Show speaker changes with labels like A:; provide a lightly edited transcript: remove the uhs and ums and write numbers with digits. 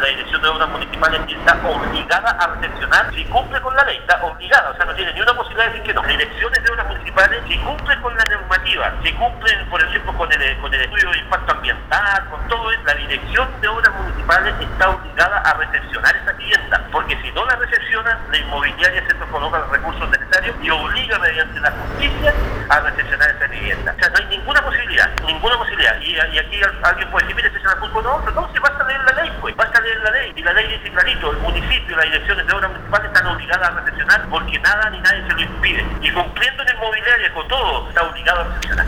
A: la Dirección de Obras Municipales está obligada a recepcionar si cumple con la ley, está obligada, o sea, no tiene ni una posibilidad de decir que no. Las direcciones de obras municipales, si cumplen con la normativa, si cumplen, por ejemplo, con el estudio de impacto ambiental, con todo eso, la Dirección de Obras Municipales está obligada a recepcionar esa vivienda, porque si no la recepciona, la inmobiliaria se coloca los recursos necesarios y obliga mediante la justicia a recepcionar esa vivienda. O sea, no hay ninguna posibilidad. Y aquí alguien puede decir, mire, se la culpa no, se basta leer la ley, pues, basta leer la ley. Y la ley dice clarito, el municipio y las direcciones de obras municipales están obligadas a recepcionar porque nada ni nadie se lo impide. Y cumpliendo en inmobiliaria con todo, está obligado a recepcionar.